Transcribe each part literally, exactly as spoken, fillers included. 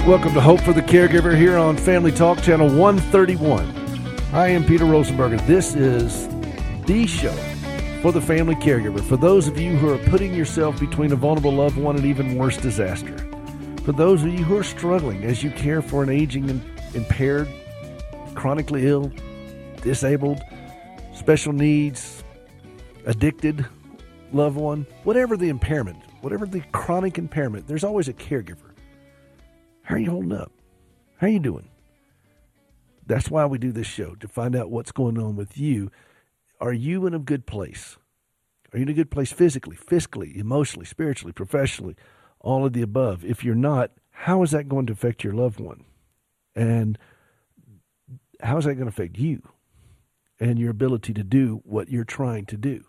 Welcome to Hope for the Caregiver here on Family Talk Channel one thirty-one. I am Peter Rosenberger. This is the show for the family caregiver, for those of you who are putting yourself between a vulnerable loved one and even worse disaster. For those of you who are struggling as you care for an aging and impaired, chronically ill, disabled, special needs, addicted loved one, whatever the impairment, whatever the chronic impairment, there's always a caregiver. How are you holding up? How are you doing? That's why we do this show, to find out what's going on with you. Are you in a good place? Are you in a good place physically, fiscally, emotionally, spiritually, professionally, all of the above? If you're not, how is that going to affect your loved one? And how is that going to affect you and your ability to do what you're trying to do?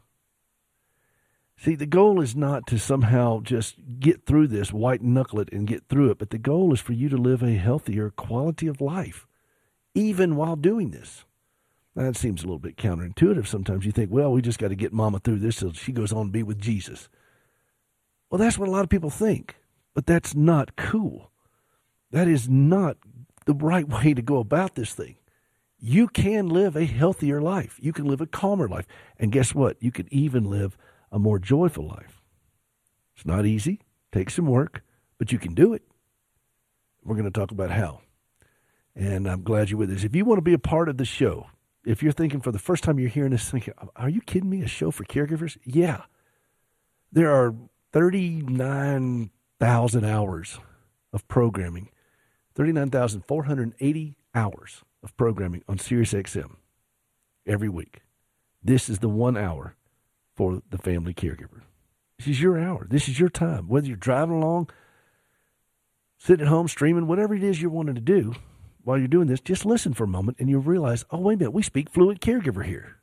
See, the goal is not to somehow just get through this, white knuckle it and get through it, but the goal is for you to live a healthier quality of life, even while doing this. Now, that seems a little bit counterintuitive. Sometimes you think, well, we just got to get mama through this so she goes on to be with Jesus. Well, that's what a lot of people think, but that's not cool. That is not the right way to go about this thing. You can live a healthier life. You can live a calmer life. And guess what? You can even live a more joyful life. It's not easy, takes some work, but you can do it. We're going to talk about how. And I'm glad you're with us. If you want to be a part of the show, if you're thinking for the first time you're hearing this, thinking, are you kidding me? A show for caregivers? Yeah. There are thirty-nine thousand hours of programming, thirty-nine thousand four hundred eighty hours of programming on Sirius X M every week. This is the one hour for the family caregiver. This is your hour. This is your time. Whether you're driving along, sitting at home, streaming, whatever it is you're wanting to do while you're doing this, just listen for a moment and you'll realize, oh, wait a minute, we speak fluent caregiver here.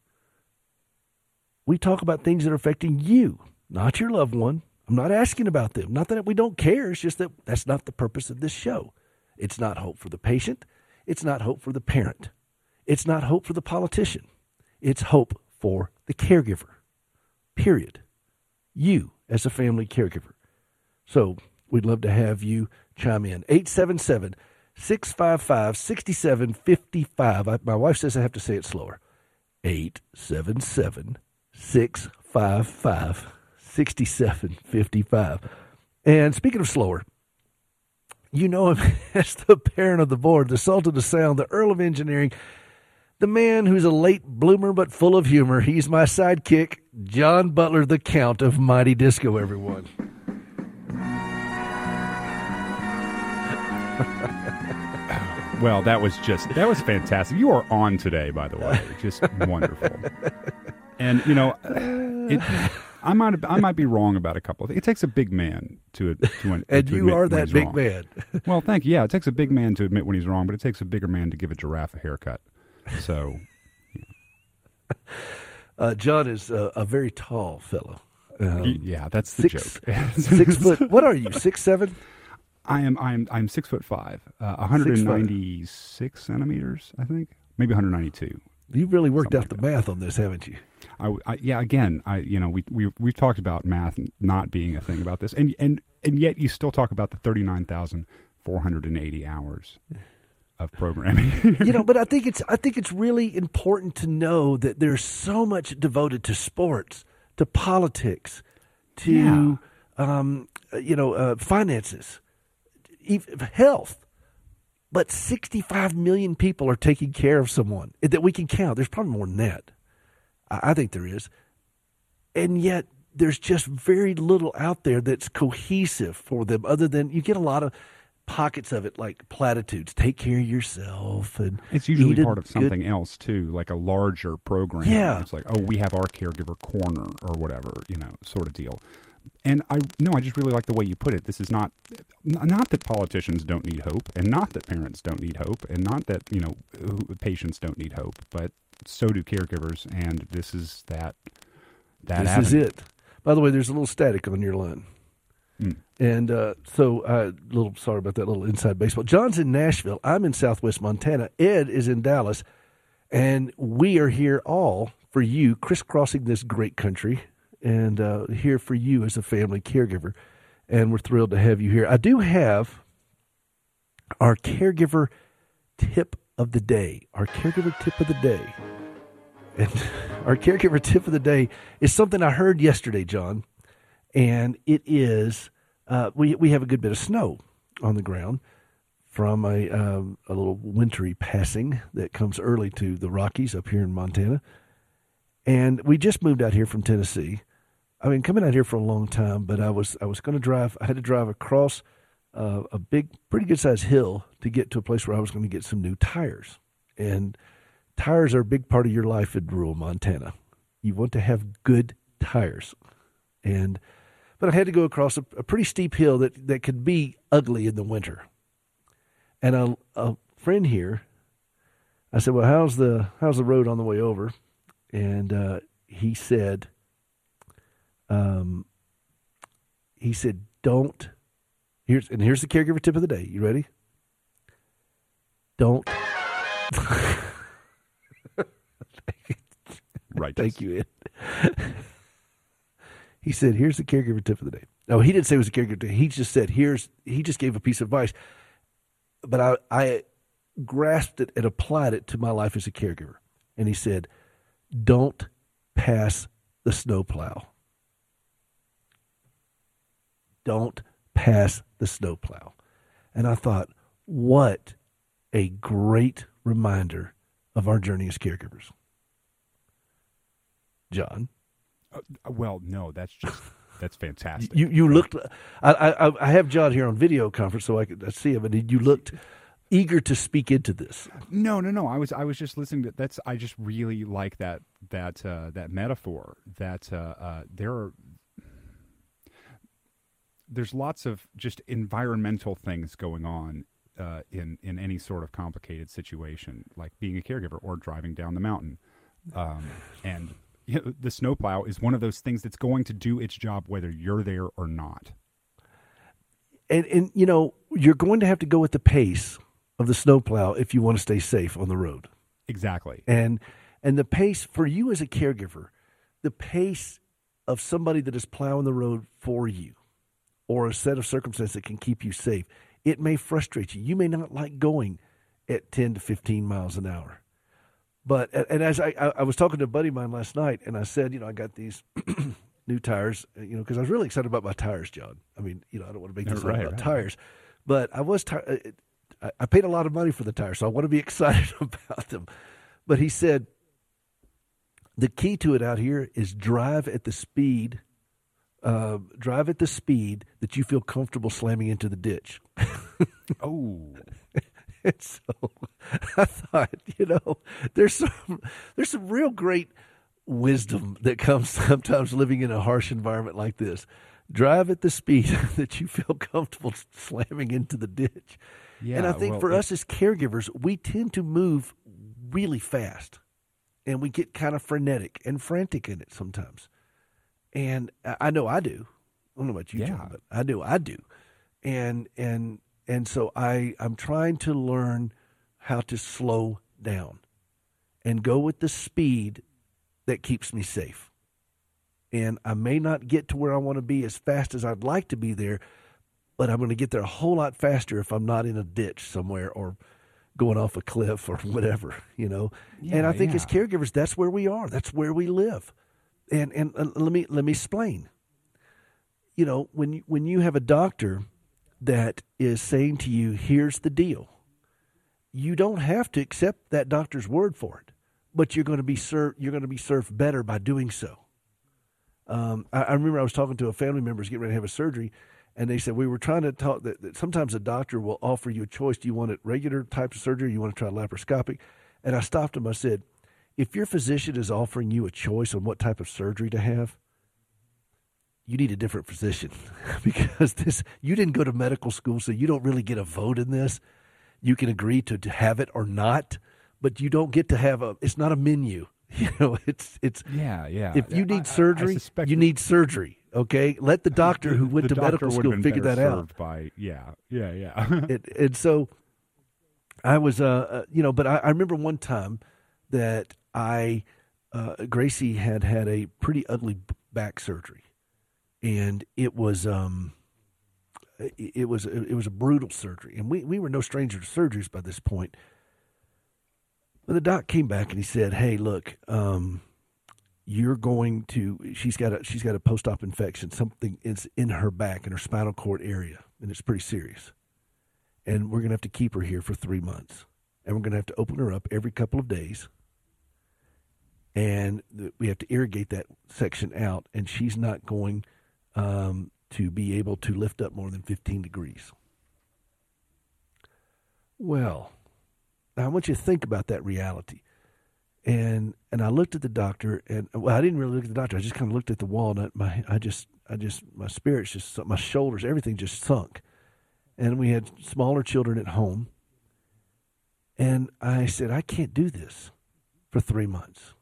We talk about things that are affecting you, not your loved one. I'm not asking about them. Not that we don't care. It's just that that's not the purpose of this show. It's not hope for the patient. It's not hope for the parent. It's not hope for the politician. It's hope for the caregiver. Period. You as a family caregiver. So we'd love to have you chime in. eight seven seven, six five five, six seven five five. I, my wife says I have to say it slower. eight seven seven, six five five, six seven five five. And speaking of slower, you know him as the parent of the board, the Sultan of Sound, the Earl of Engineering, the man who's a late bloomer but full of humor. He's my sidekick, John Butler, the Count of Mighty Disco, everyone. Well, that was just, that was fantastic. You are on today, by the way. Just wonderful. And, you know, it, I might I might be wrong about a couple of things. It takes a big man to, to, and to admit you are that big wrong. man. Well, thank you. Yeah, it takes a big man to admit when he's wrong, but it takes a bigger man to give a giraffe a haircut. So, yeah. uh, John is a, a very tall fellow. Um, yeah, that's the six, joke. six foot. What are you? Six seven? I am. I'm. I'm six foot five. Uh, one hundred ninety-six centimeters, I think. Maybe one hundred ninety-two. You really worked Something out like the that. math on this, haven't you? I, I, yeah. Again, I. You know, we we we've talked about math not being a thing about this, and and and yet you still talk about the thirty-nine thousand four hundred eighty hours of programming. You know, but I think it's I think it's really important to know that there's so much devoted to sports, to politics, to Yeah. um, you know, uh, finances, even health. But sixty-five million people are taking care of someone that we can count. There's probably more than that. I, I think there is, and yet there's just very little out there that's cohesive for them. Other than you get a lot of pockets of it, like platitudes. Take care of yourself, and It's usually eat a part of something good- else too, like a larger program. Yeah. It's like, oh, we have our caregiver corner or whatever, you know, sort of deal. And I no, I just really like the way you put it. This is not not that politicians don't need hope, and not that parents don't need hope, and not that, you know, patients don't need hope, but so do caregivers, and this is that that This avenue. is it. By the way, there's a little static on your line. Mm. And uh, so, a uh, little sorry about that little inside baseball. John's in Nashville. I'm in Southwest Montana. Ed is in Dallas. And we are here all for you, crisscrossing this great country, and uh, here for you as a family caregiver. And we're thrilled to have you here. I do have our caregiver tip of the day. Our caregiver tip of the day. And our caregiver tip of the day is something I heard yesterday, John. And it is, uh, we, we have a good bit of snow on the ground from a, um, a little wintry passing that comes early to the Rockies up here in Montana. And we just moved out here from Tennessee. I mean, coming out here for a long time, but I was I was going to drive. I had to drive across uh, a big, pretty good sized hill to get to a place where I was going to get some new tires. And tires are a big part of your life in rural Montana. You want to have good tires, and but I had to go across a, a pretty steep hill that that could be ugly in the winter. And a, a friend here, I said, "Well, how's the how's the road on the way over?" And uh, he said. Um, he said, don't, here's, and here's the caregiver tip of the day. You ready? Don't. Right. Thank you, Ed. He said, here's the caregiver tip of the day. No, he didn't say it was a caregiver tip. He just said, here's, he just gave a piece of advice. But I, I grasped it and applied it to my life as a caregiver. And he said, don't pass the snowplow. Don't pass the snowplow. And I thought, what a great reminder of our journey as caregivers. John? Uh, well, no, that's just, that's fantastic. You you looked, I, I I have John here on video conference so I could I see him, and you looked eager to speak into this. No, no, no. I was I was just listening to that's. I just really like that that uh, that metaphor that uh, uh, there are. There's lots of just environmental things going on uh, in in any sort of complicated situation, like being a caregiver or driving down the mountain. Um, and you know, the snowplow is one of those things that's going to do its job whether you're there or not. And and you know, you're going to have to go at the pace of the snowplow if you want to stay safe on the road. Exactly. And and the pace for you as a caregiver, the pace of somebody that is plowing the road for you, or a set of circumstances that can keep you safe, it may frustrate you. You may not like going at ten to fifteen miles an hour. But, and as I, I was talking to a buddy of mine last night, and I said, you know, I got these new tires, you know, because I was really excited about my tires, John. I mean, you know, I don't want to make this right, all about right. tires, but I was, t- I paid a lot of money for the tires, so I want to be excited about them. But he said, the key to it out here is drive at the speed Uh, drive at the speed that you feel comfortable slamming into the ditch. Oh. And so I thought, you know, there's some there's some real great wisdom that comes sometimes living in a harsh environment like this. Drive at the speed that you feel comfortable slamming into the ditch. Yeah, and I think well, for it, us as caregivers, we tend to move really fast, and we get kind of frenetic and frantic in it sometimes. And I know I do. I don't know about you, yeah. John, but I do. I do. And and and so I I'm trying to learn how to slow down and go with the speed that keeps me safe. And I may not get to where I want to be as fast as I'd like to be there, but I'm going to get there a whole lot faster if I'm not in a ditch somewhere or going off a cliff or whatever, you know. Yeah, and I think yeah. as caregivers, that's where we are. That's where we live. And and uh, let me let me explain. You know, when you, when you have a doctor that is saying to you, "Here's the deal," you don't have to accept that doctor's word for it, but you're going to be served. You're going to be served better by doing so. Um, I, I remember I was talking to a family member who's getting ready to have a surgery, and they said we were trying to talk that, that sometimes a doctor will offer you a choice. Do you want a regular type of surgery? Or you want to try laparoscopic? And I stopped him. I said, if your physician is offering you a choice on what type of surgery to have, you need a different physician because this you didn't go to medical school, so you don't really get a vote in this. You can agree to, to have it or not, but you don't get to have a. It's not a menu. You know, it's it's. Yeah, yeah. If you need I, surgery, I you need surgery. Okay, let the doctor who went the to doctor medical would school have been figure better that out. served by yeah, yeah, yeah. and, and so, I was, uh, uh you know, but I, I remember one time that I, uh, Gracie had had a pretty ugly back surgery, and it was, um, it, it was it was a brutal surgery, and we we were no stranger to surgeries by this point. But the doc came back and he said, "Hey, look, um, you're going to. She's got a she's got a post-op infection. Something is in her back in her spinal cord area, and it's pretty serious. And we're going to have to keep her here for three months, and we're going to have to open her up every couple of days." And we have to irrigate that section out, and she's not going um, to be able to lift up more than fifteen degrees. Well, I want you to think about that reality. And and I looked at the doctor, and well, I didn't really look at the doctor. I just kind of looked at the wall, and I, my I just I just my spirits just my shoulders, everything just sunk. And we had smaller children at home, and I said, I can't do this for three months.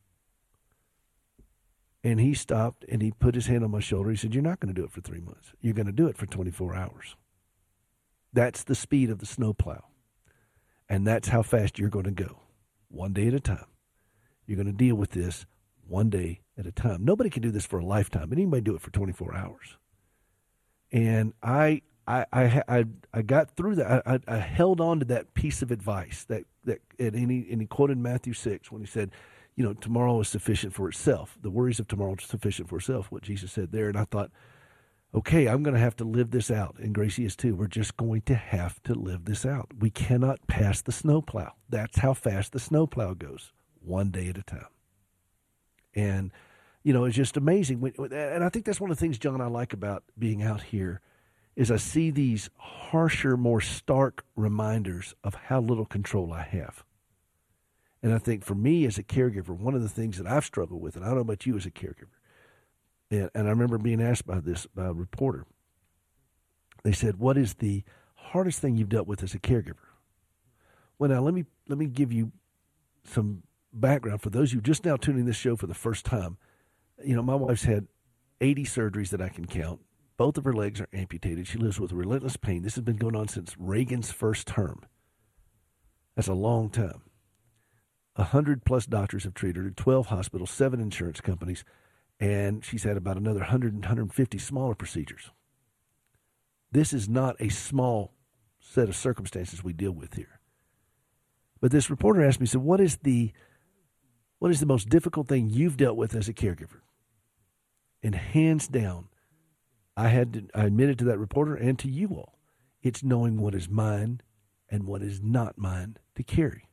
And he stopped, and he put his hand on my shoulder. He said, "You're not going to do it for three months. You're going to do it for twenty-four hours. That's the speed of the snowplow. And that's how fast you're going to go, one day at a time. You're going to deal with this one day at a time. Nobody can do this for a lifetime, but anybody do it for twenty-four hours." And I I, I, I, I got through that. I, I held on to that piece of advice that, that and he, and he quoted Matthew six when he said, you know, tomorrow is sufficient for itself. The worries of tomorrow are sufficient for itself, what Jesus said there. And I thought, okay, I'm going to have to live this out. And Gracie is too. We're just going to have to live this out. We cannot pass the snowplow. That's how fast the snowplow goes, one day at a time. And, you know, it's just amazing. And I think that's one of the things, John, I like about being out here is I see these harsher, more stark reminders of how little control I have. And I think for me as a caregiver, one of the things that I've struggled with, and I don't know about you as a caregiver, and, and I remember being asked by this by a reporter, they said, "What is the hardest thing you've dealt with as a caregiver?" Well, now let me let me give you some background for those of you just now tuning this show for the first time. You know, my wife's had eighty surgeries that I can count. Both of her legs are amputated. She lives with relentless pain. This has been going on since Reagan's first term. That's a long time. A hundred plus doctors have treated her, twelve hospitals, seven insurance companies, and she's had about another one hundred, one hundred fifty smaller procedures. This is not a small set of circumstances we deal with here. But this reporter asked me, said, what is the what is the most difficult thing you've dealt with as a caregiver? And hands down, I had to, I admitted to that reporter and to you all, it's knowing what is mine and what is not mine to carry.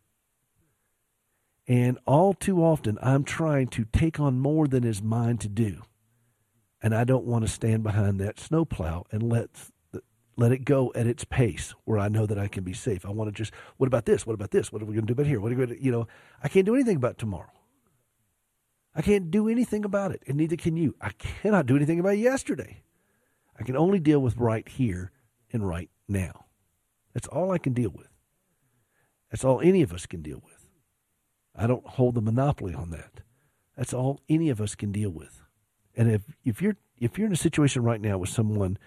And all too often, I'm trying to take on more than is mine to do. And I don't want to stand behind that snowplow and let let it go at its pace where I know that I can be safe. I want to just, what about this? What about this? What are we going to do about here? What are we going to, you know, I can't do anything about tomorrow. I can't do anything about it, and neither can you. I cannot do anything about yesterday. I can only deal with right here and right now. That's all I can deal with. That's all any of us can deal with. I don't hold the monopoly on that. That's all any of us can deal with. And if, if you're if you're in a situation right now with someone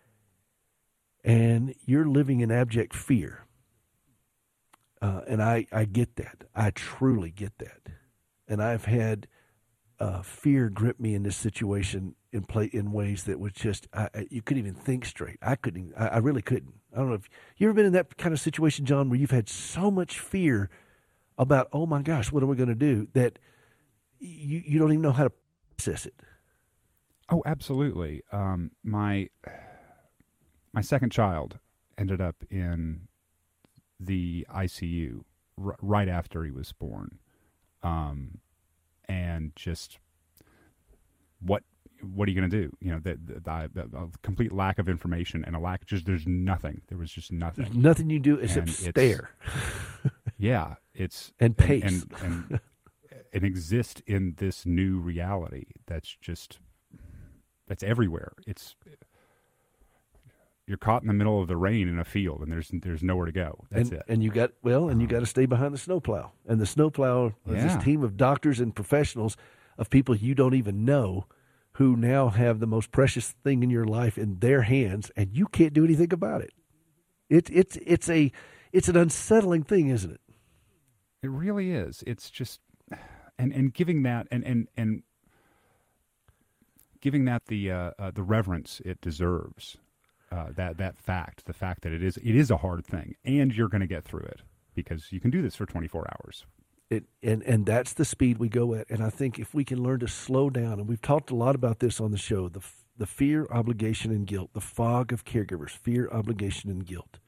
and you're living in abject fear, uh, and I, I get that. I truly get that. And I've had uh, fear grip me in this situation in play in ways that was just, I, I, you couldn't even think straight. I couldn't, I, I really couldn't. I don't know if you ever been in that kind of situation, John, where you've had so much fear about, oh my gosh, what are we going to do, that you, you don't even know how to process it. Oh, absolutely. Um, my my second child ended up in the I C U r- right after he was born, um, and just what what are you going to do? You know, the, the, the, the complete lack of information and a lack just there's nothing. There was just nothing. There's nothing you do except stare. Yeah, it's and pace and and, and, and exist in this new reality that's just that's everywhere. It's you're caught in the middle of the rain in a field, and there's there's nowhere to go. That's and, it. And you got well, and you got to stay behind the snowplow. And the snowplow is yeah. this team of doctors and professionals of people you don't even know, who now have the most precious thing in your life in their hands, and you can't do anything about it. It's it's it's a it's an unsettling thing, isn't it? It really is. It's just and and giving that and and and giving that the uh, uh, the reverence it deserves. uh, that that fact, the fact that it is it is a hard thing, and you're going to get through it because you can do this for twenty-four hours. It, and, and that's the speed we go at. And I think if we can learn to slow down, and we've talked a lot about this on the show, the the fear, obligation, and guilt, the fog of caregivers, fear, obligation, and guilt.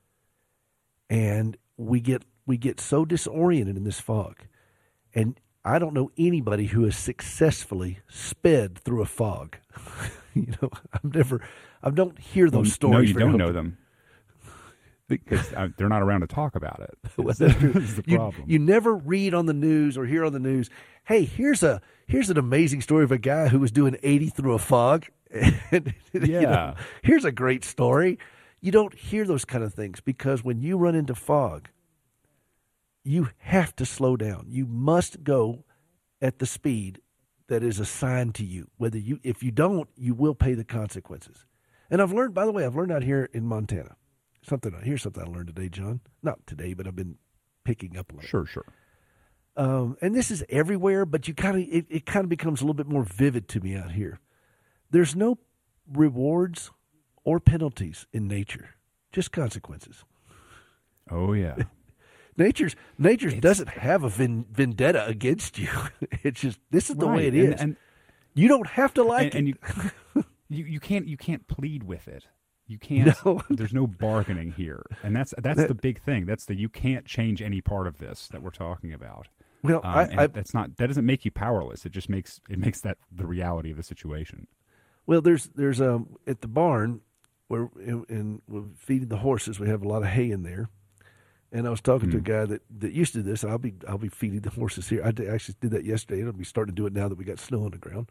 And we get we get so disoriented in this fog. And I don't know anybody who has successfully sped through a fog. you know, I've never, I don't hear those well, stories. No, you don't often. know them. Because uh, they're not around to talk about it. Well, that's true. That's the you, problem. You never read on the news or hear on the news, hey, here's a here's an amazing story of a guy who was doing eighty through a fog. and, yeah. You know, here's a great story. You don't hear those kind of things because when you run into fog, you have to slow down. You must go at the speed that is assigned to you. Whether you, if you don't, you will pay the consequences. And I've learned, by the way, I've learned out here in Montana. Something here's something I learned today, John. Not today, but I've been picking up on it. Sure, sure. Um, and this is everywhere, but you kind of it, it kind of becomes a little bit more vivid to me out here. There's no rewards or penalties in nature, just consequences. Oh yeah. Nature's nature doesn't have a vin, vendetta against you. It's just this is the right. way it and, is. And you don't have to like and, it. And you, you you can't you can't plead with it. You can't. No. There's no bargaining here, and that's that's That, the big thing. That's the you can't change any part of this that we're talking about. Well, um, I, and I, that's not that doesn't make you powerless. It just makes it makes that the reality of the situation. well, there's there's um at the barn where in, in we're feeding the horses. We have a lot of hay in there, and I was talking Mm-hmm. to a guy that, that used to do this. And I'll be I'll be feeding the horses here. I did, actually did that yesterday. And I'll be starting to do it now that we got snow on the ground.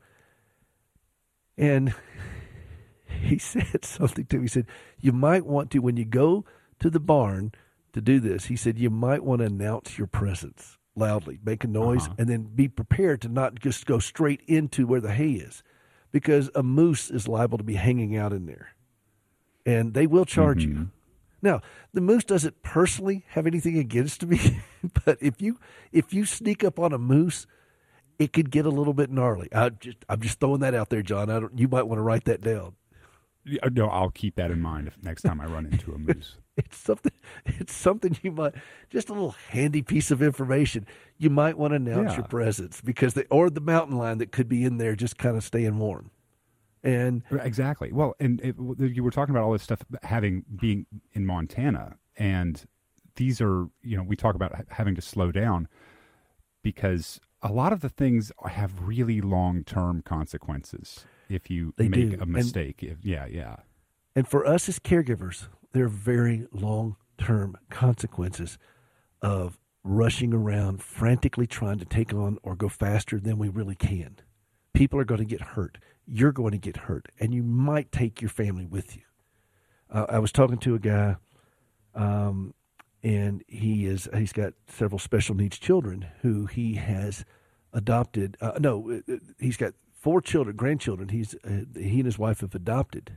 And he said something to me. He said, you might want to, when you go to the barn to do this, he said, you might want to announce your presence loudly, make a noise, Uh-huh. and then be prepared to not just go straight into where the hay is, because a moose is liable to be hanging out in there, and they will charge Mm-hmm. you. Now, the moose doesn't personally have anything against me, but if you if you sneak up on a moose, it could get a little bit gnarly. I just I'm just throwing that out there, John. I don't. You might want to write that down. Yeah, no, I'll keep that in mind if next time I run into a moose. It's something. It's something you might just a little handy piece of information. You might want to announce Yeah. your presence because they or the mountain lion that could be in there just kind of staying warm. And Exactly. Well, and it, you were talking about all this stuff having being in Montana, and these are you know we talk about having to slow down because a lot of the things have really long term consequences if you They make do. a mistake. If, yeah, yeah. and for us as caregivers, there are very long term consequences of rushing around, frantically trying to take on or go faster than we really can. People are going to get hurt. You're going to get hurt, and you might take your family with you. Uh, I was talking to a guy, um, and he is he's got several special needs children who he has adopted. Uh, no, he's got four children, grandchildren. He's uh, he and his wife have adopted,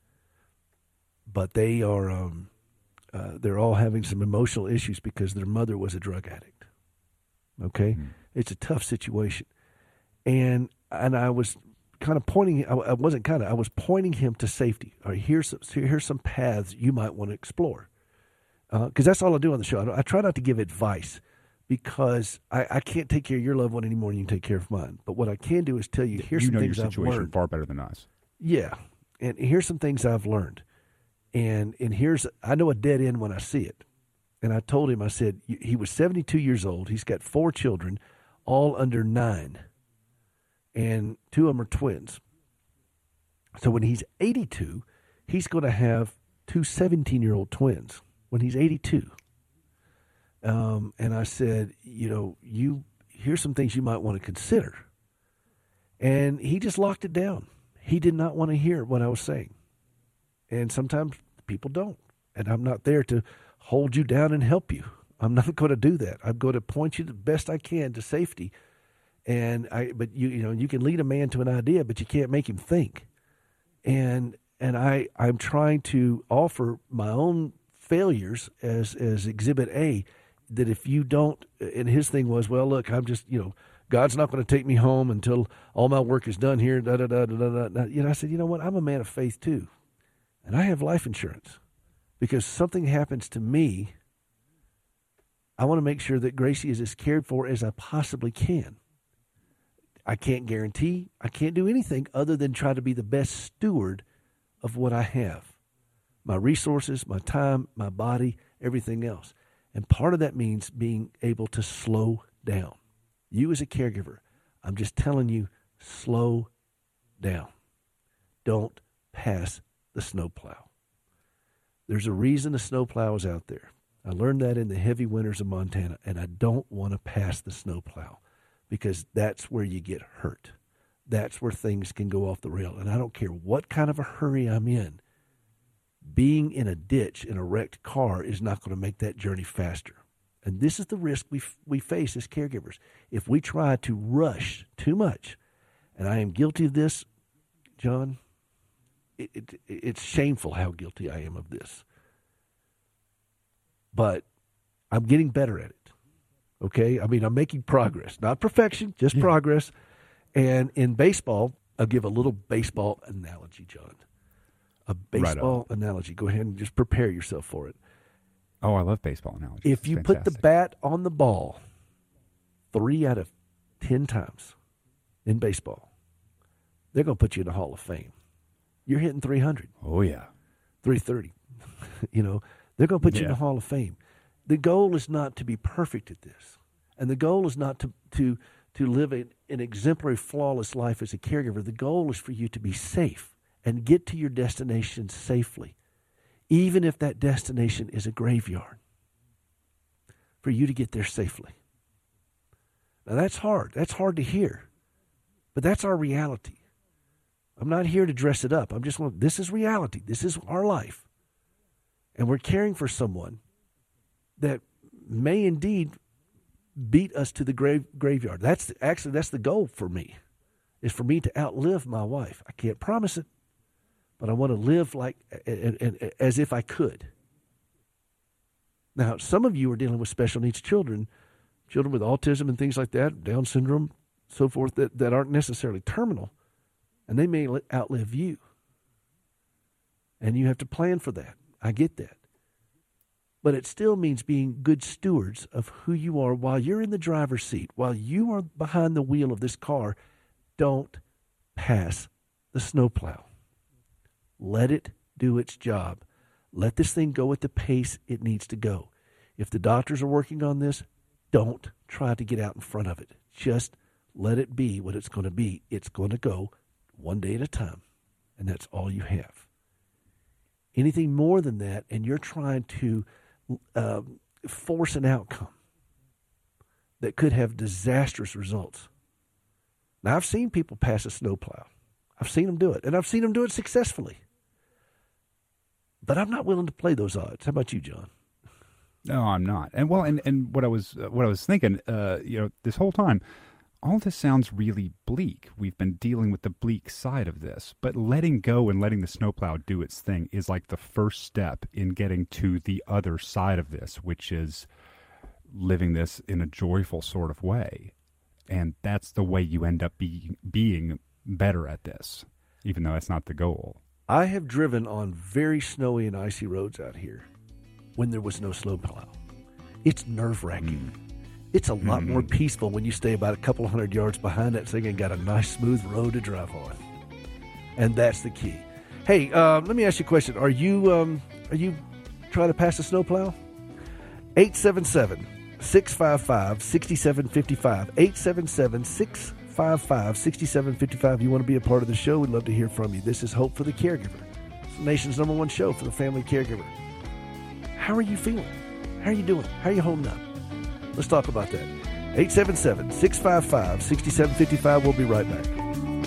but they are um, uh, they're all having some emotional issues because their mother was a drug addict. Okay, Mm-hmm. It's a tough situation, and and I was kind of pointing. I, I wasn't kind of. I was pointing him to safety. All right, here's some, here's some paths you might want to explore, because uh, that's all I do on the show. I, I try not to give advice because I, I can't take care of your loved one any more than you can take care of mine. But what I can do is tell you here's you some know things your I've situation learned. far better than us. Yeah, and here's some things I've learned, and and here's I know a dead end when I see it. And I told him, I said he was seventy-two years old. He's got four children, all under nine, and two of them are twins. So when he's eighty-two, he's going to have two seventeen-year-old twins when he's eighty-two. Um, and I said, you know, you here's some things you might want to consider. And he just locked it down. He did not want to hear what I was saying. And sometimes people don't. And I'm not there to hold you down and help you. I'm not going to do that. I'm going to point you the best I can to safety. And I, but you, you know, you can lead a man to an idea, but you can't make him think. And and I, I'm trying to offer my own failures as as Exhibit A. That if you don't, and his thing was, well, look, I'm just, you know, God's not going to take me home until all my work is done here. Da da da da da da. You know, I said, you know what? I'm a man of faith too. And I have life insurance because something happens to me, I want to make sure that Gracie is as cared for as I possibly can. I can't guarantee, I can't do anything other than try to be the best steward of what I have. My resources, my time, my body, everything else. And part of that means being able to slow down. You as a caregiver, I'm just telling you, slow down. Don't pass the snowplow. There's a reason the snowplow is out there. I learned that in the heavy winters of Montana, and I don't want to pass the snowplow because that's where you get hurt. That's where things can go off the rail. And I don't care what kind of a hurry I'm in. Being in a ditch in a wrecked car is not going to make that journey faster. And this is the risk we we face as caregivers. If we try to rush too much, and I am guilty of this, John, it, it, it's shameful how guilty I am of this. But I'm getting better at it, okay? I mean, I'm making progress. Not perfection, just yeah. progress. And in baseball, I'll give a little baseball analogy, John. A baseball right analogy. Go ahead and just prepare yourself for it. Oh, I love baseball analogies. If you put the bat on the ball three out of ten times in baseball, they're going to put you in the Hall of Fame. You're hitting three hundred. Oh, yeah. three thirty. You know, they're going to put you yeah. in the Hall of Fame. The goal is not to be perfect at this. And the goal is not to to, to live a, an exemplary, flawless life as a caregiver. The goal is for you to be safe and get to your destination safely, even if that destination is a graveyard, for you to get there safely. Now, that's hard. That's hard to hear, but that's our reality. I'm not here to dress it up. I'm just, this is reality. This is our life. And we're caring for someone that may indeed beat us to the grave, graveyard. That's the, actually, that's the goal for me, is for me to outlive my wife. I can't promise it, but I want to live like and, and, as if I could. Now, some of you are dealing with special needs children, children with autism and things like that, Down syndrome, so forth, that, that aren't necessarily terminal, and they may outlive you. And you have to plan for that. I get that. But it still means being good stewards of who you are while you're in the driver's seat, while you are behind the wheel of this car. Don't pass the snowplow. Let it do its job. Let this thing go at the pace it needs to go. If the doctors are working on this, don't try to get out in front of it. Just let it be what it's going to be. It's going to go one day at a time, and that's all you have. Anything more than that, and you're trying to uh, force an outcome that could have disastrous results. Now, I've seen people pass a snowplow. I've seen them do it, and I've seen them do it successfully. But I'm not willing to play those odds. How about you, John? No, I'm not. And well, and, and what I was uh, what I was thinking, uh, you know, this whole time, all this sounds really bleak. We've been dealing with the bleak side of this, but letting go and letting the snowplow do its thing is like the first step in getting to the other side of this, which is living this in a joyful sort of way. And that's the way you end up being being better at this, even though that's not the goal. I have driven on very snowy and icy roads out here when there was no snowplow. It's nerve-wracking. Mm. It's a lot mm-hmm. more peaceful when you stay about a couple hundred yards behind that thing and got a nice, smooth road to drive on. And that's the key. Hey, uh, let me ask you a question. Are you um, are you trying to pass a snowplow? eight seven seven, six five five, six seven five five. eight seven seven, six five five, six seven five five. You want to be a part of the show? We'd love to hear from you. This is Hope for the Caregiver. It's the nation's number one show for the family caregiver. How are you feeling? How are you doing? How are you holding up? Let's talk about that. eight seven seven, six five five, six seven five five. We'll be right back.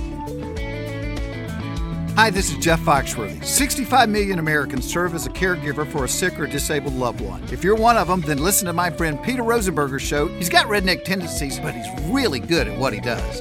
Hi, this is Jeff Foxworthy. sixty-five million Americans serve as a caregiver for a sick or disabled loved one. If you're one of them, then listen to my friend Peter Rosenberger's show. He's got redneck tendencies, but he's really good at what he does.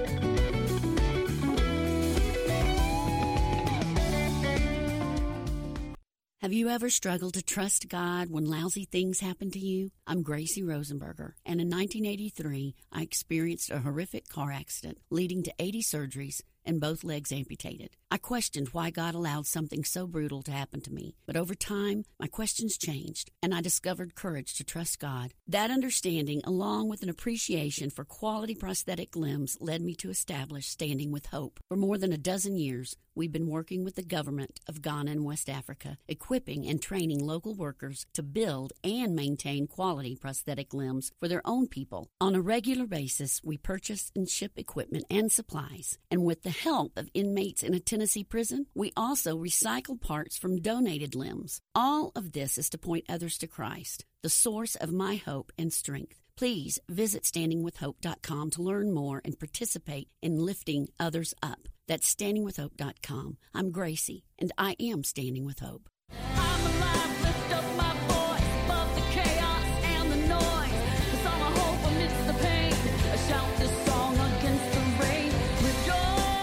Have you ever struggled to trust God when lousy things happen to you? I'm Gracie Rosenberger, and in nineteen eighty-three, I experienced a horrific car accident leading to eighty surgeries and both legs amputated. I questioned why God allowed something so brutal to happen to me, but over time, my questions changed, and I discovered courage to trust God. That understanding, along with an appreciation for quality prosthetic limbs, led me to establish Standing with Hope. For more than a dozen years, we've been working with the government of Ghana and West Africa, equipping and training local workers to build and maintain quality prosthetic limbs for their own people. On a regular basis, we purchase and ship equipment and supplies, and with the help of inmates in a Tennessee prison, we also recycle parts from donated limbs. All of this is to point others to Christ, the source of my hope and strength. Please visit standing with hope dot com to learn more and participate in lifting others up. That's standing with hope dot com. I'm Gracie, and I am Standing with Hope. I'm alive, lift up my voice above the chaos and the noise. 'Cause I'm a hope amidst the pain. I shout this song against the rain. Rejoice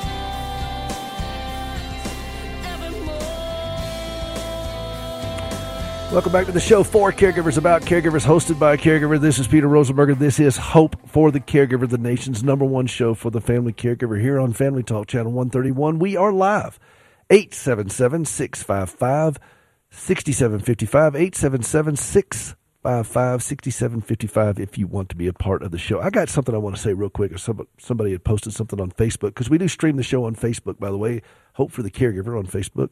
evermore. Welcome back to the show for caregivers, about caregivers, hosted by a caregiver. This is Peter Rosenberger. This is Hope for the Caregiver, the nation's number one show for the family caregiver here on Family Talk Channel one thirty-one. We are live. eight seven seven, six five five, six seven five five, eight seven seven, six five five, six seven five five if you want to be a part of the show. I got something I want to say real quick. Somebody had posted something on Facebook, because we do stream the show on Facebook, by the way, Hope for the Caregiver on Facebook.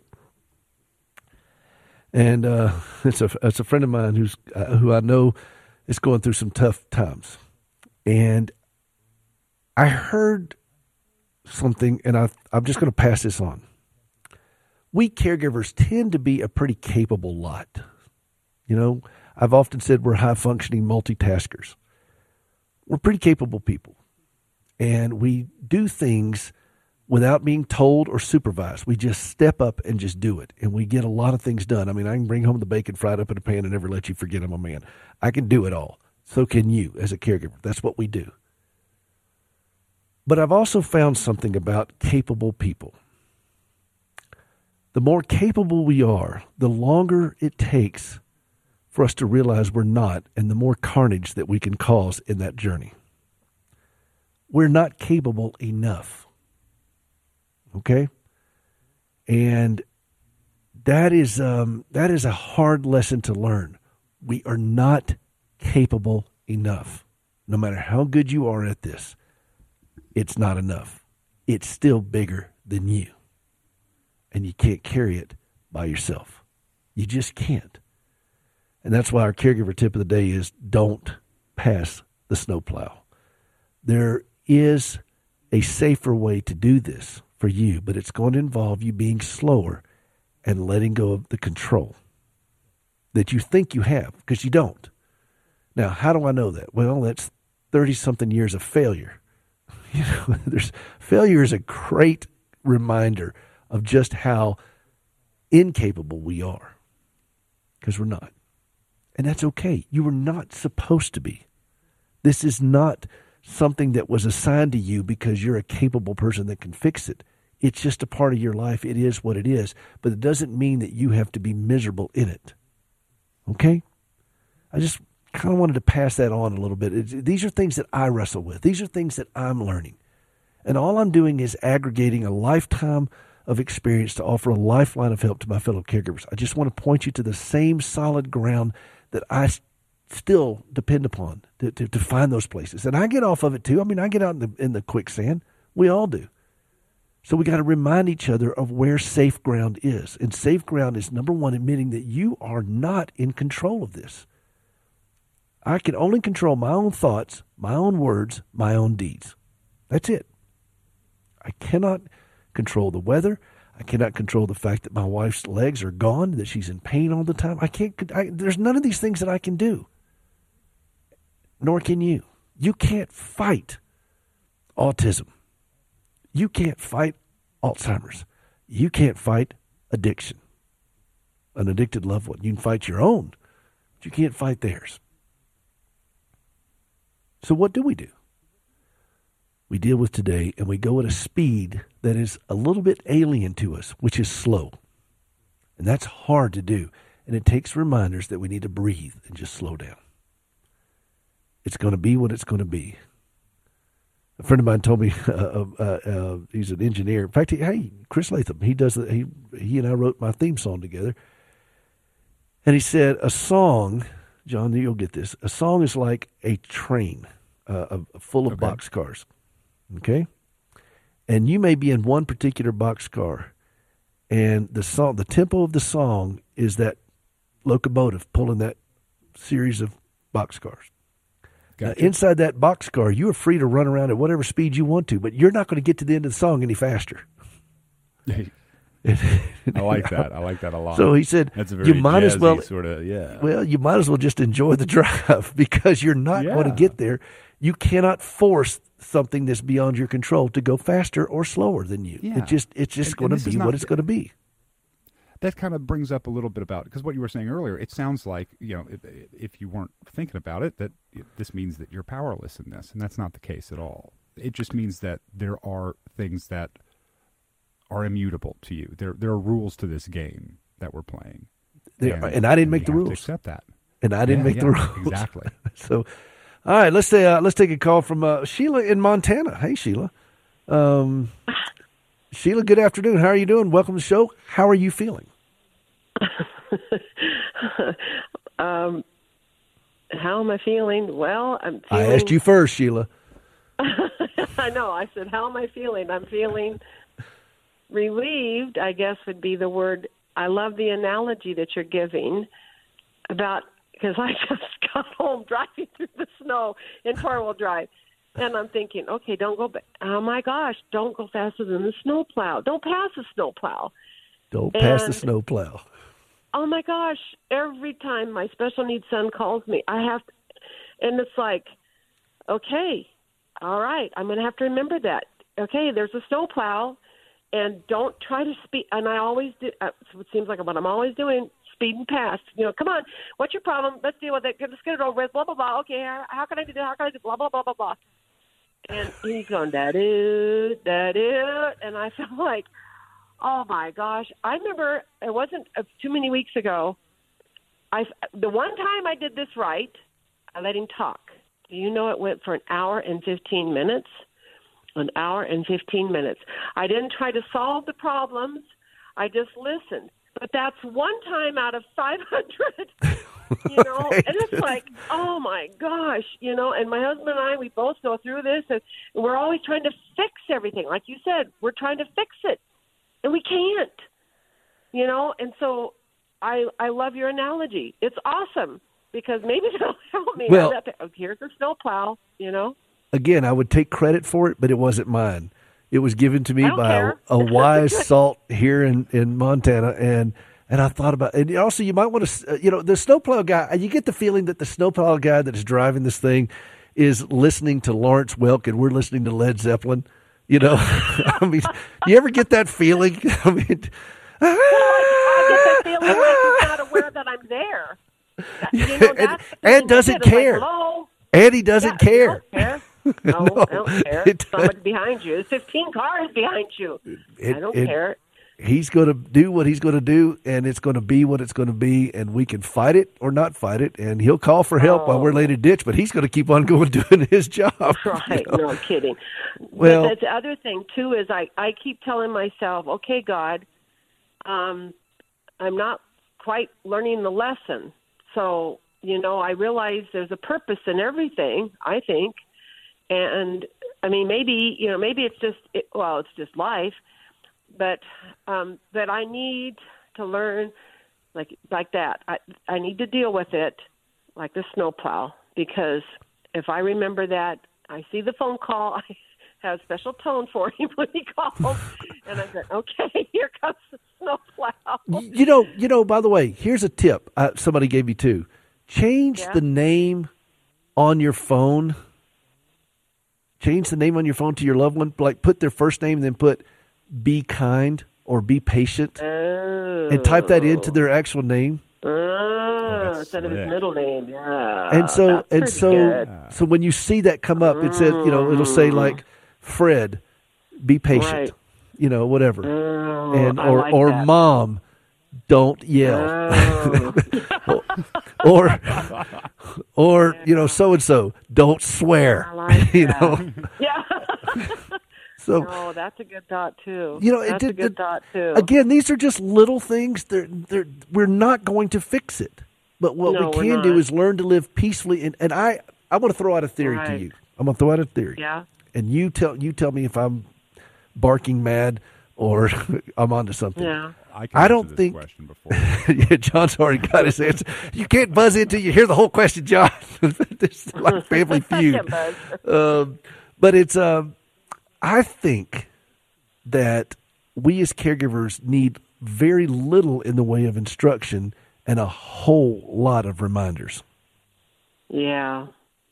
And uh, it's a it's a friend of mine who's uh, who I know is going through some tough times. And I heard something, and I, I'm just going to pass this on. We caregivers tend to be a pretty capable lot. You know, I've often said we're high-functioning multitaskers. We're pretty capable people. And we do things without being told or supervised. We just step up and just do it. And we get a lot of things done. I mean, I can bring home the bacon fried up in a pan and never let you forget I'm a man. I can do it all. So can you as a caregiver. That's what we do. But I've also found something about capable people. The more capable we are, the longer it takes for us to realize we're not, and the more carnage that we can cause in that journey. We're not capable enough. Okay? And that is um, that is a hard lesson to learn. We are not capable enough. No matter how good you are at this, it's not enough. It's still bigger than you. And you can't carry it by yourself. You just can't. And that's why our caregiver tip of the day is don't pass the snowplow. There is a safer way to do this for you, but it's going to involve you being slower and letting go of the control that you think you have, because you don't. Now, how do I know that? Well, that's thirty-something years of failure. You know, there's failure is a great reminder of just how incapable we are, because we're not. And that's okay. You were not supposed to be. This is not something that was assigned to you because you're a capable person that can fix it. It's just a part of your life. It is what it is. But it doesn't mean that you have to be miserable in it. Okay? I just kind of wanted to pass that on a little bit. It's, these are things that I wrestle with. These are things that I'm learning. And all I'm doing is aggregating a lifetime of experience to offer a lifeline of help to my fellow caregivers. I just want to point you to the same solid ground that I still depend upon to, to, to find those places. And I get off of it too. I mean, I get out in the, in the quicksand. We all do. So we got to remind each other of where safe ground is. And safe ground is, number one, admitting that you are not in control of this. I can only control my own thoughts, my own words, my own deeds. That's it. I cannot control the weather. I cannot control the fact that my wife's legs are gone, that she's in pain all the time. I can't, I, there's none of these things that I can do. Nor can you. You can't fight autism. You can't fight Alzheimer's. You can't fight addiction. An addicted loved one. You can fight your own, but you can't fight theirs. So what do we do? We deal with today, and we go at a speed that is a little bit alien to us, which is slow. And that's hard to do. And it takes reminders that we need to breathe and just slow down. It's going to be what it's going to be. a friend of mine told me uh, uh, uh, he's an engineer. In fact, he, hey, Chris Latham, he does. The, he he and I wrote my theme song together. And he said, a song, John, you'll get this. A song is like a train uh, full of Okay. boxcars. Okay, and you may be in one particular boxcar, and the song, the tempo of the song is that locomotive pulling that series of boxcars. Gotcha. Now, inside that boxcar, you are free to run around at whatever speed you want to, but you're not going to get to the end of the song any faster. I like that. I like that a lot. So he said, That's a very you might as jazzy well sort of yeah. Well, you might as well just enjoy the drive because you're not Yeah. going to get there. You cannot force something that's beyond your control to go faster or slower than you. Yeah. It just it's just And- going and to this is be not- what it's going to be. That kind of brings up a little bit about, because what you were saying earlier, it sounds like, you know, if, if you weren't thinking about it, that this means that you're powerless in this, and that's not the case at all. It just means that there are things that are immutable to you. There there are rules to this game that we're playing. There- and I didn't make we the have to rules. accept that. And I didn't Yeah, make the yeah, rules. Exactly. So, all right, let's say uh, let's take a call from uh, Sheila in Montana. Hey, Sheila. Um, Sheila, good afternoon. How are you doing? Welcome to the show. How are you feeling? um, how am I feeling? Well, I'm feeling... I asked you first, Sheila. I know. I said, how am I feeling? I'm feeling relieved, I guess would be the word. I love the analogy that you're giving about, because I just got home driving through the snow in four-wheel drive. And I'm thinking, okay, don't go back. Oh, my gosh, don't go faster than the snowplow. Don't pass the snowplow. Don't pass the And- snowplow. Oh my gosh, every time my special needs son calls me, I have to, and it's like, okay, all right, I'm going to have to remember that. Okay, there's a snowplow, and don't try to speed. And I always do, uh, it seems like what I'm always doing, speeding past. You know, come on, what's your problem? Let's deal with it. Let's get it over with, blah, blah, blah. Okay, how, how can I do that? How can I do blah, blah, blah, blah, blah. And he's going, that is, that is. And I feel like, oh my gosh! I remember it wasn't uh, too many weeks ago. I the one time I did this right, I let him talk. Do you know it went for an hour and fifteen minutes? An hour and fifteen minutes. I didn't try to solve the problems. I just listened. But that's one time out of five hundred. You know, Right. and it's like, oh my gosh, you know. And my husband and I, we both go through this, and we're always trying to fix everything. Like you said, we're trying to fix it. And we can't, you know, and so I I love your analogy. It's awesome because maybe it'll help me. Well- I have to, oh, here's a snowplow, you know. Again, I would take credit for it, but it wasn't mine. It was given to me I don't by a, care. a wise salt here in, in Montana, and and I thought about, and also you might want to, you know, the snowplow guy. You get the feeling that the snowplow guy that is driving this thing is listening to Lawrence Welk, and we're listening to Led Zeppelin. You know, I mean, you ever get that feeling? I mean, Well, I, I get that feeling like he's not aware that I'm there. You know, And- that's the and thing. doesn't It's like, care. hello? and he doesn't Yeah, care. I don't care. No, No, I don't care. it- Somebody behind you. There's fifteen cars behind you. It- I don't it- care. He's going to do what he's going to do, and it's going to be what it's going to be, and we can fight it or not fight it, and he'll call for help while we're laid in ditch, but he's going to keep on going doing his job. Right, you know? no kidding. Well- but the other thing too is I, I keep telling myself, okay, God, um, I'm not quite learning the lesson. So, you know, I realize there's a purpose in everything, I think. And I mean, maybe, you know, maybe it's just, it, well, it's just life, but, um, but I need to learn like, like that. I, I need to deal with it like the snowplow, because if I remember that, I see the phone call, I have a special tone for him when he calls, and I said, okay, here comes the snowplow. You know, you know. By the way, here's a tip uh, somebody gave me too. Change Yeah. the name on your phone. Change the name on your phone to your loved one. Like put their first name, then put "be kind" or "be patient," Oh. and type that into their actual name. Oh, that's instead of his slick. middle name, yeah. And so, that's and pretty so, good. so when you see that come up, it says, you know, it'll say like, "Fred, be patient," Right. you know, whatever, Oh, and I or like or that. mom, don't yell. Oh. or or you know so and so don't swear. I like you that. know Yeah. So, oh, that's a good thought too. You know, it that's did, a good it, thought too. Again, these are just little things. They're, they're, we're not going to fix it. But what No, we we're can do not. is learn to live peacefully. And, and I, I want to throw out a theory Right. to you. I'm going to throw out a theory. Yeah. And you tell you tell me if I'm barking mad or I'm onto something. Yeah. I, can I don't answer this think- question before. Yeah, John's already got his answer. You can't buzz in until you hear the whole question, John. This is like Family Feud. Yeah, buzz. Um, but it's, um, I think that we as caregivers need very little in the way of instruction and a whole lot of reminders. Yeah.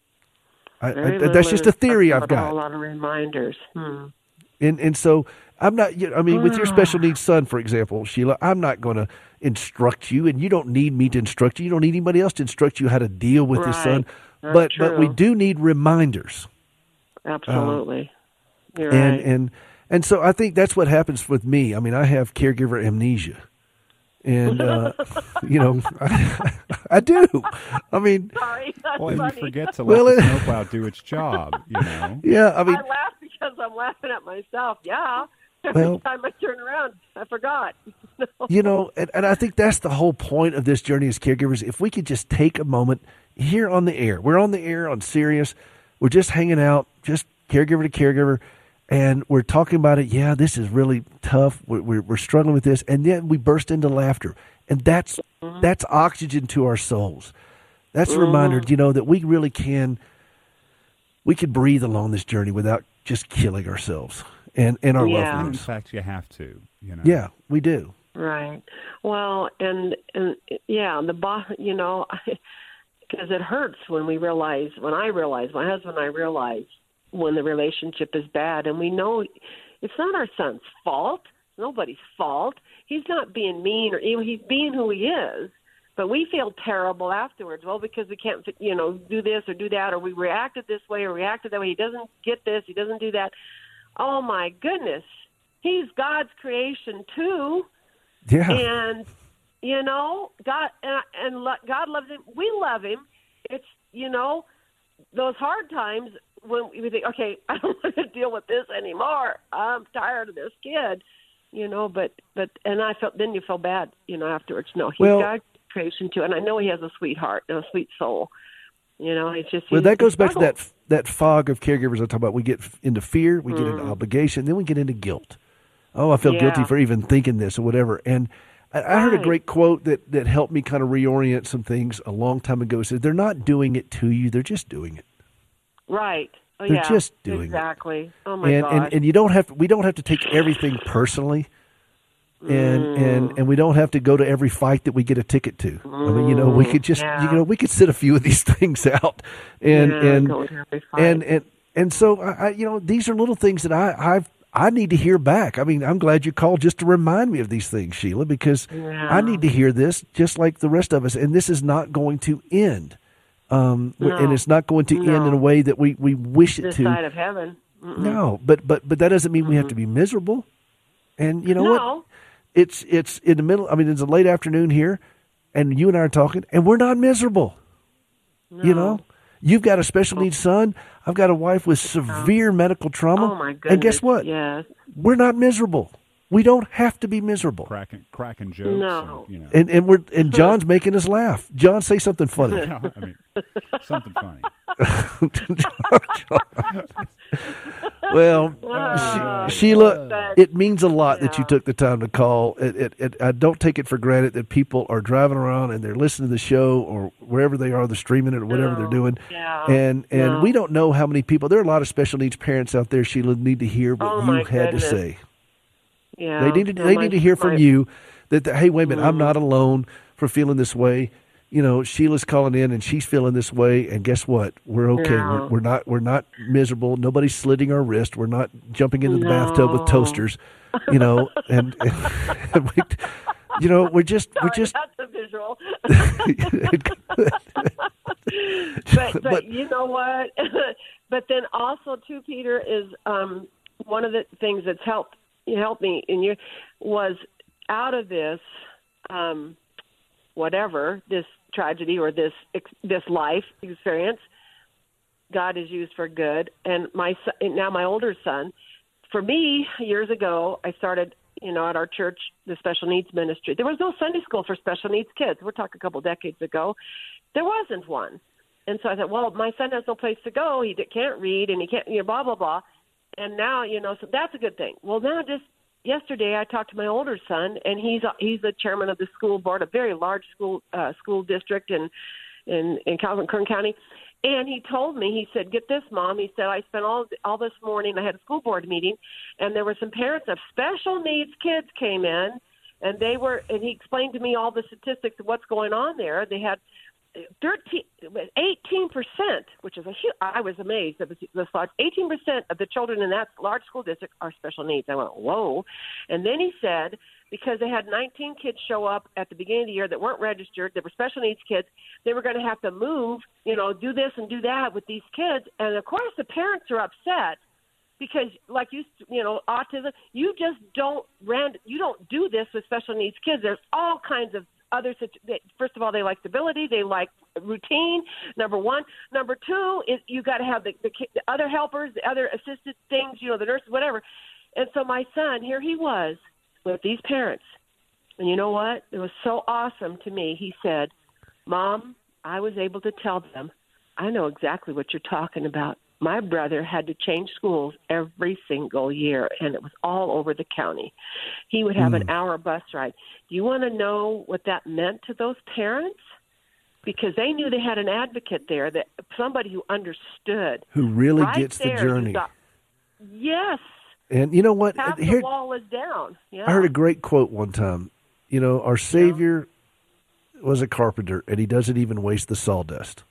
I, Very I, little that's just a theory instruction, I've but A got. whole lot of reminders. Hmm. And and so I'm not. you know, I mean, with your special needs son, for example, Sheila, I'm not going to instruct you, and you don't need me to instruct you. You don't need anybody else to instruct you how to deal with this Right. son. That's But but we true. do need reminders. Absolutely. You're and right. and and so I think that's what happens with me. I mean, I have caregiver amnesia, and uh, you know, I, I do. I mean, Sorry. That's Well, and you funny. forget to let Well, the it- snowplow do its job, you know? yeah. I mean, I laugh because I'm laughing at myself. Yeah. Every Well- time I turn around, I forgot. you know, and, and I think that's the whole point of this journey as caregivers. If we could just take a moment here on the air, we're on the air on Sirius, we're just hanging out, just caregiver to caregiver, and we're talking about it. Yeah, this is really tough. We're, we're, we're struggling with this, and then we burst into laughter, and that's Mm-hmm. that's oxygen to our souls. That's a reminder, you know, that we really can we can breathe along this journey without just killing ourselves and, and our Yeah. loved And in ones. fact, you have to, you know? Yeah, we do. Right. Well, and and yeah, the bo- you know, because it hurts when we realize, when I realize, my husband and I realize when the relationship is bad, and we know it's not our son's fault, nobody's fault. He's not being mean, or even he's being who he is. But we feel terrible afterwards. Well, because we can't, you know, do this or do that, or we reacted this way or reacted that way. He doesn't get this. He doesn't do that. Oh my goodness, he's God's creation too. Yeah. And you know, God and, and lo- God loves him. We love him. It's, you know, those hard times when we think, okay, I don't want to deal with this anymore. I'm tired of this kid. You know, but but and I felt then you feel bad, you know, afterwards. No, he's Well- God's creation too, and I know he has a sweet heart and a sweet soul. You know, it's just Well, he's- that goes he back to struggles. that that fog of caregivers I talk about. We get into fear, we get into Mm. obligation, then we get into guilt. Oh, I feel Yeah. guilty for even thinking this or whatever. And I, I heard a Right. great quote that, that helped me kind of reorient some things a long time ago. It said, they're not doing it to you, they're just doing it. Right. Oh, They're yeah, just doing it. exactly. Oh my and, gosh. and and you don't have to, we don't have to take everything personally. And, Mm. and and we don't have to go to every fight that we get a ticket to. I mean, you know, we could just, yeah. you know, we could sit a few of these things out, and Yeah, and go to every fight. and and and so I, I, you know, these are little things that I I've I need to hear back. I mean, I'm glad you called just to remind me of these things, Sheila, because Yeah. I need to hear this just like the rest of us. And this is not going to end, um, w- and No. it's not going to end in No. a way that we, we wish it this to. side of heaven. Mm-mm. No, but but but that doesn't mean we have to be miserable. And you know what? No. It's it's in the middle. I mean, it's a late afternoon here, and you and I are talking, and we're not miserable. You know, you've got a special needs son. I've got a wife with severe medical trauma. Oh my goodness. And guess what? Yes. We're not miserable. We don't have to be miserable. Cracking, cracking jokes. No. And, you know, And and we're and John's making us laugh. John, say something funny. Yeah, I mean, something funny. Well, Ah, She- Sheila, but- it means a lot that you Yeah. took the time to call. It, it, it, I don't take it for granted that people are driving around and they're listening to the show or wherever they are, they're streaming it or whatever they're No. doing. Yeah. And and No. we don't know how many people. There are a lot of special needs parents out there, Sheila, need to hear what Oh, you my had goodness. to say. Yeah. They need to No, they my- need to hear from my- you that, that hey, wait a minute, I'm Mm. not alone for feeling this way. You know, Sheila's calling in and she's feeling this way, and guess what? We're okay. No. We're, we're not we're not miserable. Nobody's slitting our wrist. We're not jumping into the bathtub with No. toasters. You know, and, and we, you know, we're just we're Sorry, just. that's a visual. but, but But- you know what? But then also too, Peter, is um, one of the things that's helped you helped me in your was out of this um, whatever this tragedy or this ex- this life experience, God is used for good. And my son, now my older son for me, years ago, I started, you know, at our church, the special needs ministry. There was no Sunday school for special needs kids. We're talking a couple decades ago. There wasn't one. And so I thought, well, my son has no place to go. He can't read and he can't, you know, blah, blah, blah. And now, you know, so that's a good thing. Well, now just yesterday I talked to my older son, and he's a, he's the chairman of the school board, a very large school uh, school district in, in, in Calvin, Kern County. And he told me, he said, get this, Mom. He said, I spent all all this morning, I had a school board meeting, and there were some parents of special needs kids came in, and they were, and he explained to me all the statistics of what's going on there. They had thirteen, eighteen percent, which is a huge, I was amazed at this large, eighteen percent of the children in that large school district are special needs. I went, whoa. And then he said, because they had nineteen kids show up at the beginning of the year that weren't registered, they were special needs kids, they were going to have to move, you know, do this and do that with these kids. And, of course, the parents are upset because, like you, you know, autism, you just don't, rand, you don't do this with special needs kids. There's all kinds of other, first of all, they like stability, they like routine, number one. Number two is you got to have the, the, the other helpers, the other assisted things, you know, the nurses, whatever. And so my son, here he was with these parents. And you know what? It was so awesome to me. He said, Mom, I was able to tell them, I know exactly what you're talking about. My brother had to change schools every single year, and it was all over the county. He would have mm. an hour bus ride. Do you want to know what that meant to those parents? Because they knew they had an advocate there, that somebody who understood. Who really right gets there, the journey. Got, yes. And you know what? Half Here, the wall is down. Yeah. I heard a great quote one time. You know, our Savior yeah. was a carpenter, and he doesn't even waste the sawdust.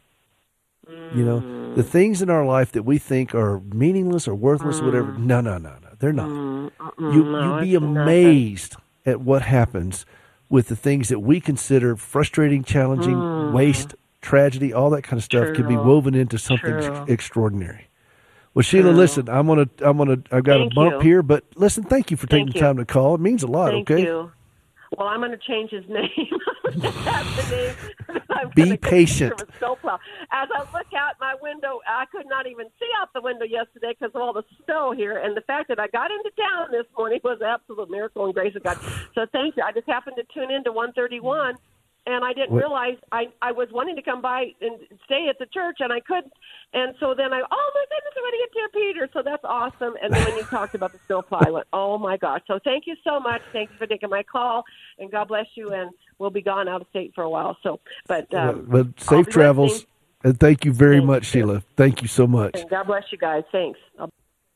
Mm. You know, the things in our life that we think are meaningless or worthless, mm. or whatever, no, no, no, no, they're not. Mm. You, no, you'd be amazed nothing. at what happens with the things that we consider frustrating, challenging, mm. waste, tragedy, all that kind of stuff True. Can be woven into something True. ex- extraordinary. Well, Sheila, True. listen, I'm gonna, I'm gonna, I've got Thank a bump you. here, but listen, thank you for taking Thank the you. time to call. It means a lot. Thank okay. you. Well, I'm going to change his name. That's the name. I'm Be gonna patient. get a snowplow. As I look out my window, I could not even see out the window yesterday because of all the snow here. And the fact that I got into town this morning was an absolute miracle and grace of God. So thank you. I just happened to tune in to one thirty-one. And I didn't what? realize I, I was wanting to come by and stay at the church, and I couldn't. And so then I, oh, my goodness, I'm going to get to Peter. So that's awesome. And then when you talked about the snowplow, I went, oh, my gosh. So thank you so much. Thank you for taking my call, and God bless you. And we'll be gone out of state for a while. So, But, um, but safe travels, listening. And thank you very thank much, you. Sheila. Thank you so much. And God bless you guys. Thanks. I'll-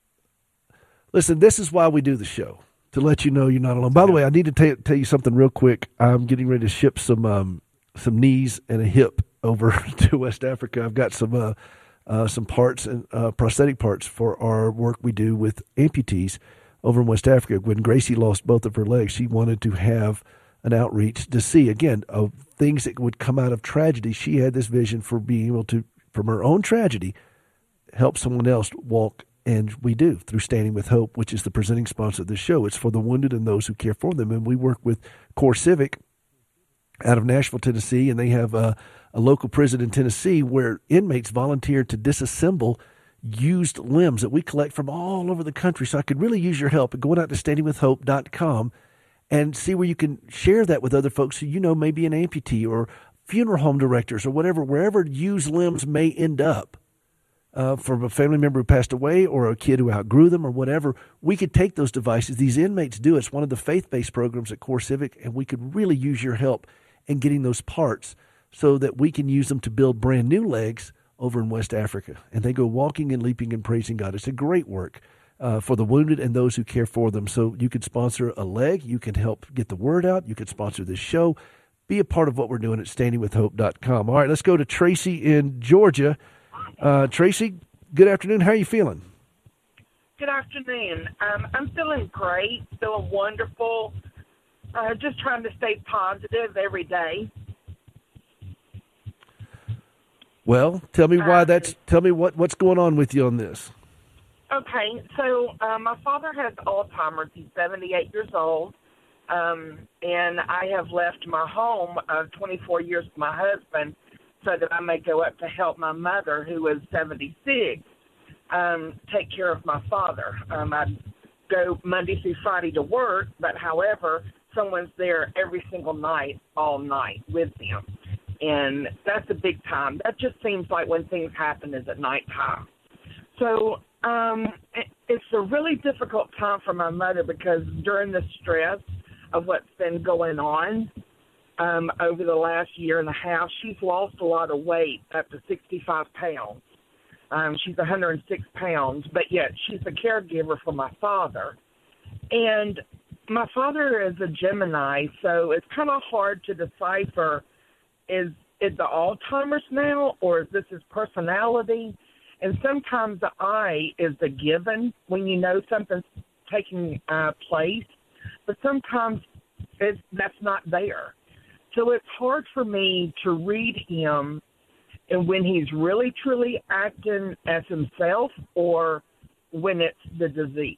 Listen, this is why we do the show, to let you know you're not alone. By the way, I need to t- tell you something real quick. I'm getting ready to ship some um, some knees and a hip over to West Africa. I've got some uh, uh, some parts and uh, prosthetic parts for our work we do with amputees over in West Africa. When Gracie lost both of her legs, she wanted to have an outreach to see, again, of things that would come out of tragedy. She had this vision for being able to, from her own tragedy, help someone else walk. And we do through Standing with Hope, which is the presenting sponsor of the show. It's for the wounded and those who care for them. And we work with Core Civic out of Nashville, Tennessee, and they have a, a local prison in Tennessee where inmates volunteer to disassemble used limbs that we collect from all over the country. So I could really use your help at going out to standing with hope dot com and see where you can share that with other folks who you know may be an amputee or funeral home directors or whatever, wherever used limbs may end up. Uh, from a family member who passed away or a kid who outgrew them or whatever, we could take those devices. These inmates do. It's one of the faith-based programs at Core Civic, and we could really use your help in getting those parts so that we can use them to build brand new legs over in West Africa. And they go walking and leaping and praising God. It's a great work uh, for the wounded and those who care for them. So you could sponsor a leg. You can help get the word out. You could sponsor this show. Be a part of what we're doing at standing with hope dot com. All right, let's go to Tracy in Georgia. Uh, Tracy, good afternoon. How are you feeling? Good afternoon. Um, I'm feeling great, feeling wonderful. Uh, just trying to stay positive every day. Well, tell me why um, that's. Tell me what, what's going on with you on this. Okay, so uh, my father has Alzheimer's. He's seventy-eight years old, um, and I have left my home of twenty-four years with my husband so that I may go up to help my mother, who is seventy-six, um, take care of my father. Um, I go Monday through Friday to work, but however, someone's there every single night, all night with them. And that's a big time. That just seems like when things happen is at nighttime. So um, it, it's a really difficult time for my mother because during the stress of what's been going on um, over the last year and a half, she's lost a lot of weight, up to sixty-five pounds. Um, she's one hundred six pounds, but yet she's a caregiver for my father. And my father is a Gemini, so it's kind of hard to decipher, is it the Alzheimer's now, or is this his personality? And sometimes the I is the given when you know something's taking uh, place, but sometimes it's, that's not there. So it's hard for me to read him and when he's really, truly acting as himself or when it's the disease.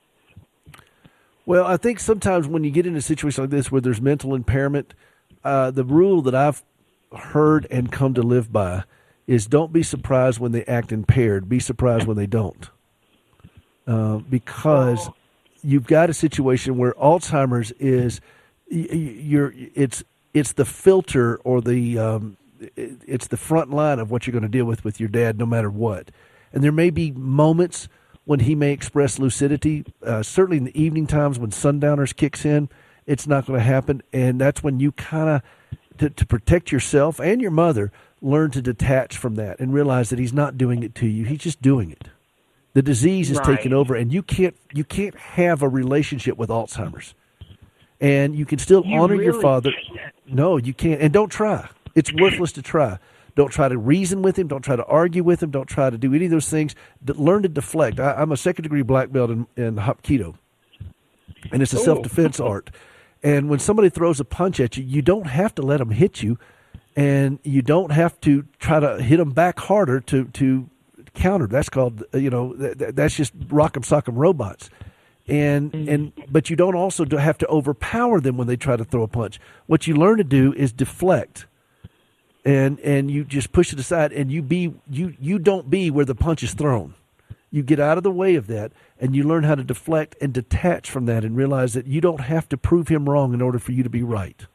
Well, I think sometimes when you get in a situation like this where there's mental impairment, uh, the rule that I've heard and come to live by is don't be surprised when they act impaired. Be surprised when they don't. Uh, because oh. you've got a situation where Alzheimer's is you're it's it's the filter or the um, it's the front line of what you're going to deal with with your dad no matter what. And there may be moments when he may express lucidity. Uh, certainly in the evening times when sundowners kicks in, it's not going to happen. And that's when you kind of, to, to protect yourself and your mother, learn to detach from that and realize that he's not doing it to you. He's just doing it. The disease is right. taking over, and you can't you can't have a relationship with Alzheimer's. And you can still you honor really your father. can't. No, you can't. And don't try. It's worthless to try. Don't try to reason with him. Don't try to argue with him. Don't try to do any of those things. Learn to deflect. I, I'm a second-degree black belt in, in Hapkido, and it's a Ooh. self-defense art. And when somebody throws a punch at you, you don't have to let them hit you, and you don't have to try to hit them back harder to, to counter. That's called, you know, that, that's just rock'em sock'em robots. And mm-hmm. and but you don't also have to overpower them when they try to throw a punch. What you learn to do is deflect. And and you just push it aside, and you be you you don't be where the punch is thrown. You get out of the way of that, and you learn how to deflect and detach from that, and realize that you don't have to prove him wrong in order for you to be right.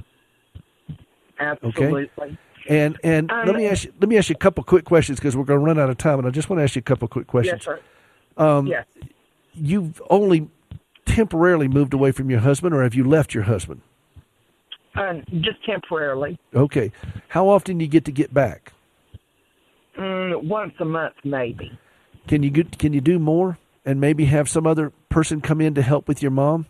Absolutely. Okay? And and um, let me ask you, let me ask you a couple quick questions because we're going to run out of time, and I just want to ask you a couple quick questions. Yes, sir. Um, yes. You've only temporarily moved away from your husband, or have you left your husband? Um, just temporarily. Okay. How often do you get to get back? Mm, once a month, maybe. Can you get, can you do more and maybe have some other person come in to help with your mom?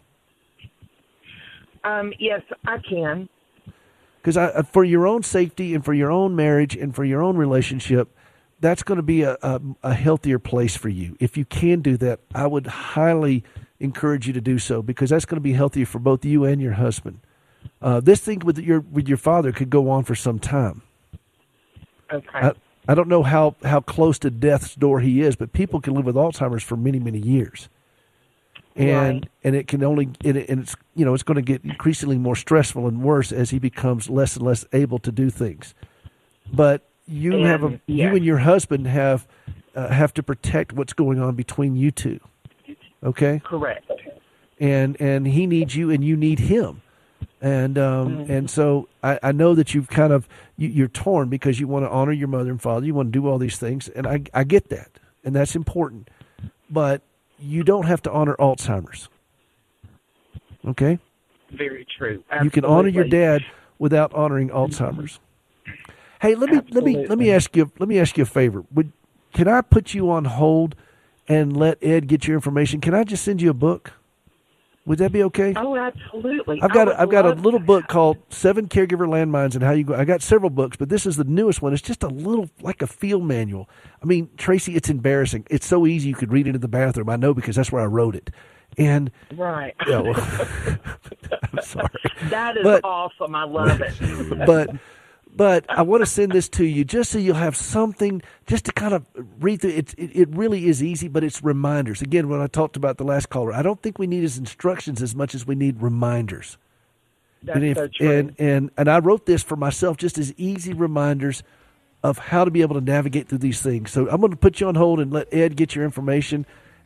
Um, yes, I can. Because for your own safety and for your own marriage and for your own relationship, that's going to be a, a, a healthier place for you. If you can do that, I would highly encourage you to do so because that's going to be healthier for both you and your husband. Uh, this thing with your with your father could go on for some time. Okay. I, I don't know how, how close to death's door he is, but people can live with Alzheimer's for many, many years. And right. and it can only and, it, and it's you know it's going to get increasingly more stressful and worse as he becomes less and less able to do things. But you and, have a yes. you and your husband have uh, have to protect what's going on between you two. Okay? Correct. And and he needs you and you need him. And um, mm-hmm. and so I, I know that you've kind of you, you're torn because you want to honor your mother and father. You want to do all these things, and I I get that, and that's important. But you don't have to honor Alzheimer's. Okay. Very true. Absolutely. You can honor your dad without honoring Alzheimer's. Hey, let me Absolutely. let me let me ask you let me ask you a favor. Would can I put you on hold and let Ed get your information? Can I just send you a book? Would that be okay? Oh, absolutely. I've got I a, I've got a love little that. book called Seven Caregiver Landmines and How You Go. I got several books, but this is the newest one. It's just a little like a field manual. I mean, Tracy, it's embarrassing. It's so easy you could read it in the bathroom. I know because that's where I wrote it. And right. Yeah, well, I'm sorry. That is but, awesome. I love it. but but I want to send this to you just so you'll have something just to kind of read through. It, it, it really is easy, but it's reminders. Again, when I talked about the last caller, I don't think we need his instructions as much as we need reminders. That's and, if, so true. and and and I wrote this for myself just as easy reminders of how to be able to navigate through these things. So I'm going to put you on hold and let Ed get your information.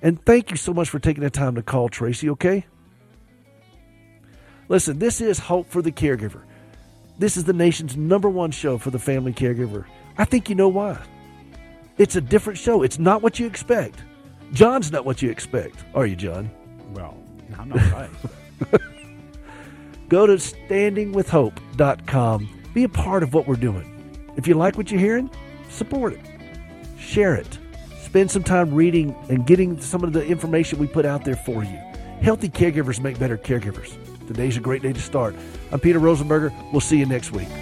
And thank you so much for taking the time to call, Tracy, okay? Listen, this is Hope for the Caregiver. This is the nation's number one show for the family caregiver. I think you know why. It's a different show. It's not what you expect. John's not what you expect. Are you, John? Well, I'm not right. Go to standing with hope dot com. Be a part of what we're doing. If you like what you're hearing, support it. Share it. Spend some time reading and getting some of the information we put out there for you. Healthy caregivers make better caregivers. Today's a great day to start. I'm Peter Rosenberger. We'll see you next week.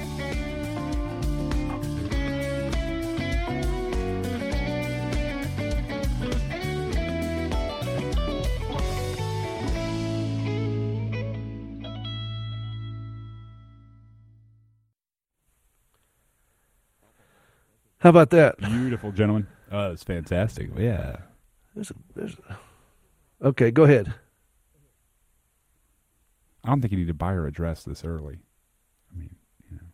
How about that? Beautiful, gentlemen. Oh, it's fantastic. Yeah. There's a, there's a... Okay, go ahead. I don't think you need to buy her address this early. I mean, you know.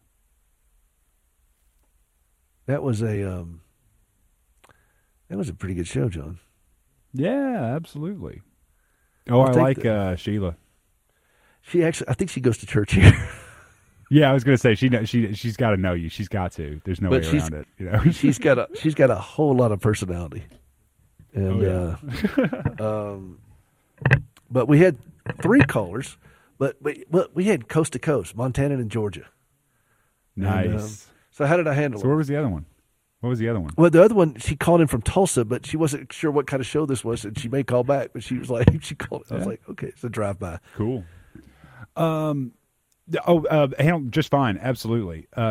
That was a um, that was a pretty good show, John. Yeah, absolutely. Oh, I'll I take like the- uh, Sheila. She actually, I think she goes to church here. Yeah, I was gonna say she kno- she she's got to know you. She's got to. There's no But way she's- around it. You know, she's got a she's got a whole lot of personality, and Oh, uh, um, but we had three callers, but we but we had coast to coast, Montana and Georgia. nice. And, um, so how did I handle So it? where was the other one? What was the other one? Well, the other one, she called in from Tulsa, but she wasn't sure what kind of show this was, and she may call back. But she was like, she called. I was Yeah. like, okay, it's a drive by. Cool. Um. Oh, uh, handled just fine. Absolutely. Uh,